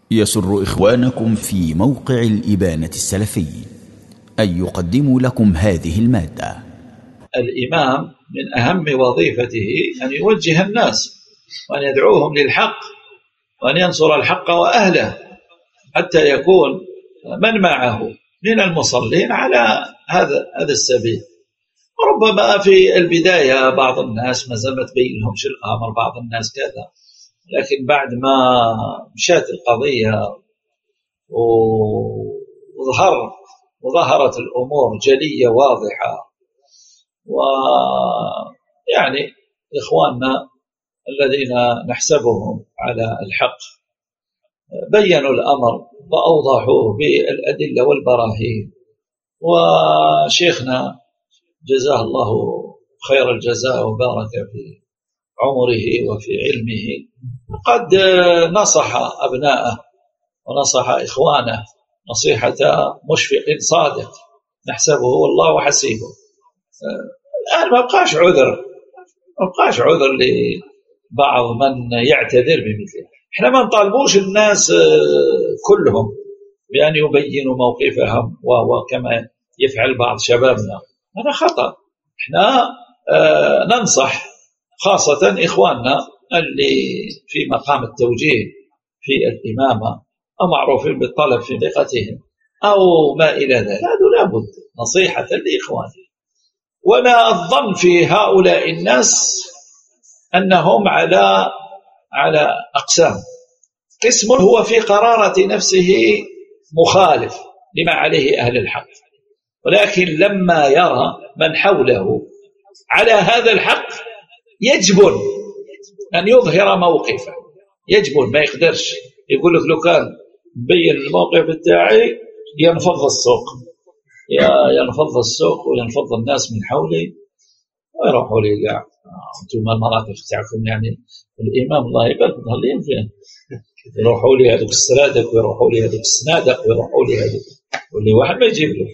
يسر إخوانكم في موقع الإبانة السلفي أن يقدموا لكم هذه المادة. الإمام من أهم وظيفته أن يوجه الناس وأن يدعوهم للحق وأن ينصر الحق وأهله حتى يكون من معه من المصلين على هذا السبيل. وربما في البداية بعض الناس ما زال ما تبين لهمش الأمر، بعض الناس كذا، لكن بعد ما مشات القضية وظهرت الأمور جلية واضحة، ويعني إخواننا الذين نحسبهم على الحق بيّنوا الأمر وأوضحوه بالأدلة والبراهين، وشيخنا جزاه الله خير الجزاء وبارك في عمره وفي علمه قد نصح أبناءه ونصح إخوانه نصيحة مشفق صادق نحسبه والله حسيبه. الآن ما بقاش عذر لبعض من يعتذر بمثله. احنا ما نطالبوش الناس كلهم بأن يبينوا موقفهم وكما يفعل بعض شبابنا، هذا خطأ. احنا ننصح خاصة إخواننا اللي في مقام التوجيه في الإمامة أو معروفين بالطلب في ثقتهم أو ما إلى ذلك، هذا لابد نصيحة لإخوانهم. ولا الظن في هؤلاء الناس أنهم على أقسام. قسم هو في قرارة نفسه مخالف لما عليه أهل الحق، ولكن لما يرى من حوله على هذا الحق يجبن أن يظهر موقفه، يجبن، ما يقدرش يقول لك لو كان مبين الموقف بتاعي ينفض السوق وينفض الناس من حولي ويروحوا لي قاع انتم المناطق بتاعكم، يعني الإمام الله يبارك مظلين فيه، يروحوا لي هذوك السرادق ويروحوا لي هذوك السنادق ويروحوا لي هذوك، واللي واحد ما يجيب له.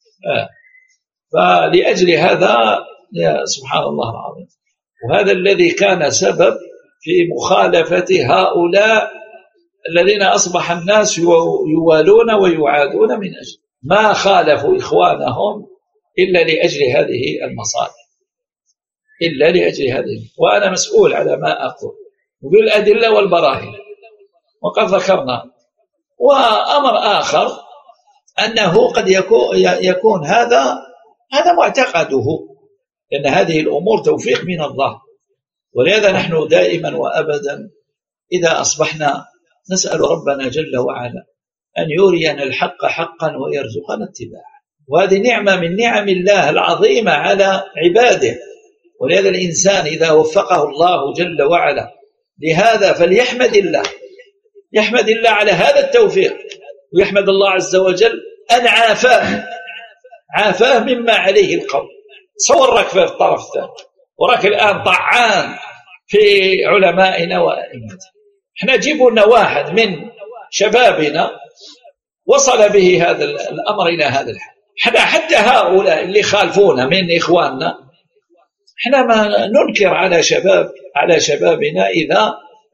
فلأجل هذا يا سبحان الله العظيم، وهذا الذي كان سبب في مخالفة هؤلاء الذين أصبح الناس يوالون ويعادون من أجل ما خالفوا إخوانهم إلا لأجل هذه المصالح، إلا لأجل هذه. وأنا مسؤول على ما أقول وبالأدلة والبراهين وقد ذكرنا. وأمر آخر أنه قد يكون هذا معتقده، لأن هذه الأمور توفيق من الله، ولهذا نحن دائما وأبدا إذا أصبحنا نسأل ربنا جل وعلا أن يرينا الحق حقا ويرزقنا اتباعه، وهذه نعمة من نعم الله العظيمة على عباده. ولهذا الإنسان إذا وفقه الله جل وعلا لهذا فليحمد الله، يحمد الله على هذا التوفيق، ويحمد الله عز وجل أن عافاه مما عليه القول. صور راك في الطرف الثاني، وراك الآن طعان في علمائنا وأئمتنا. احنا جيبوا لنا واحد من شبابنا وصل به هذا الأمر إلى هذا الحد. احنا حتى هؤلاء اللي خالفونا من إخواننا احنا ما ننكر على شبابنا إذا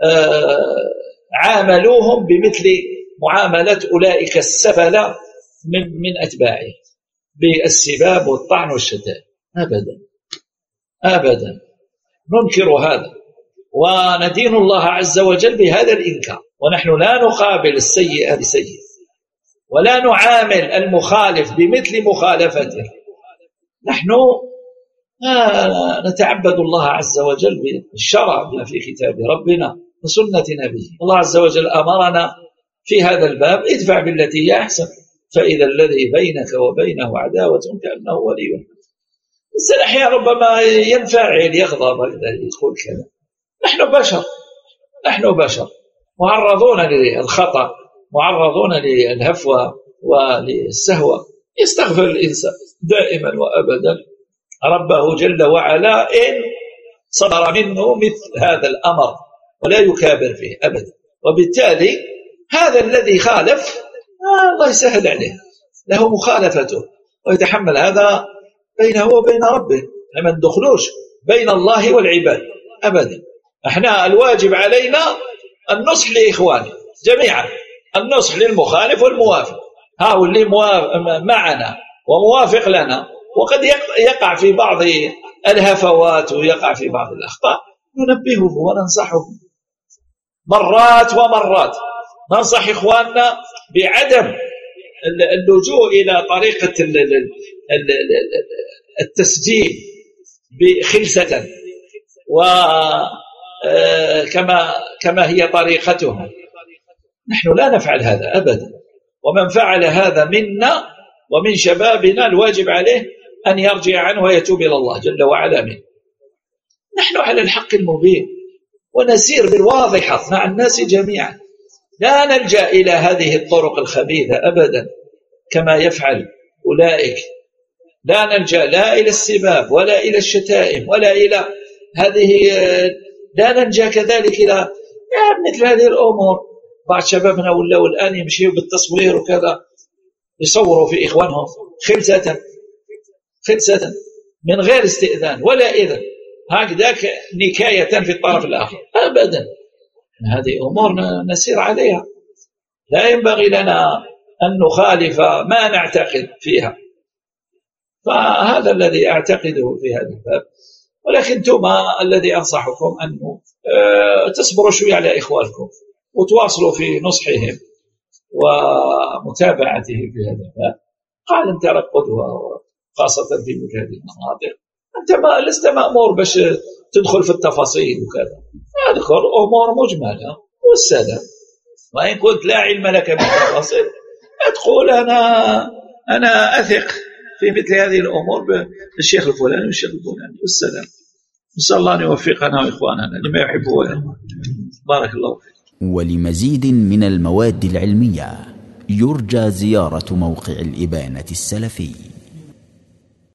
عاملوهم بمثل معاملة أولئك السفلة من أتباعه بالسباب والطعن والشتائم، أبدا ننكر هذا وندين الله عز وجل بهذا الإنكار. ونحن لا نقابل السيئة بسيئة ولا نعامل المخالف بمثل مخالفته. نحن نتعبد الله عز وجل بالشرع في كتاب ربنا وسنة نبيه. الله عز وجل أمرنا في هذا الباب ادفع بالتي هي أحسن فإذا الذي بينك وبينه عداوة كأنه ولي حميم. الإنسان أحيانا ربما ينفعل يغضب يقول كذا. نحن بشر معرضون للخطأ، معرضون للهفوة وللسهوة. يستغفر الإنسان دائما وأبدا ربه جل وعلا إن صدر منه مثل هذا الأمر، ولا يكابر فيه أبدا. وبالتالي هذا الذي خالف الله يسهل عليه، له مخالفته ويتحمل هذا بينه وبين ربه. لما ندخلوش بين الله والعباد أبدا. احنا الواجب علينا النصح لإخواني جميعا، النصح للمخالف والموافق، هاو اللي معنا وموافق لنا، وقد يقع في بعض الهفوات ويقع في بعض الأخطاء، ننبهه وننصحه مرات ومرات. ننصح إخواننا بعدم اللجوء إلى طريقة التسجيل بخلسة وكما هي طريقتهم. نحن لا نفعل هذا أبدا، ومن فعل هذا منا ومن شبابنا الواجب عليه أن يرجع عنه ويتوب إلى الله جل وعلا منه. نحن على الحق المبين ونسير بالواضحة مع الناس جميعا، لا نلجأ إلى هذه الطرق الخبيثة أبدا كما يفعل أولئك. لا نلجأ لا إلى السباب ولا إلى الشتائم ولا إلى هذه، لا نلجأ كذلك إلى مثل هذه الأمور. بعض شبابنا ولاو الآن يمشيوا بالتصوير وكذا، يصوروا في إخوانهم خلسة من غير استئذان ولا إذن، هكذاك نكاية في الطرف الآخر أبدا. هذه أمور نسير عليها، لا ينبغي لنا أن نخالف ما نعتقد فيها. فهذا الذي أعتقده في هذا الباب. ولكن ثم الذي أنصحكم أن تصبروا شوي على إخوانكم وتواصلوا في نصحهم ومتابعتهم في هذا الباب. قال أنت قدوة، خاصة في مثل هذه المناطق. أنت لست مأمور باش تدخل في التفاصيل وكذا، أدخل أمور مجملة والسلام. وإن كنت لا علم لك بالتفاصيل أدخل أنا أثق في مثل هذه الأمور بالشيخ الفلاني والشيخ الفلاني والسلام. نسأل الله أن يوفقنا وإخواننا لما يحب ويرضى. بارك الله فيك. ولمزيد من المواد العلمية يرجى زيارة موقع الإبانة السلفي.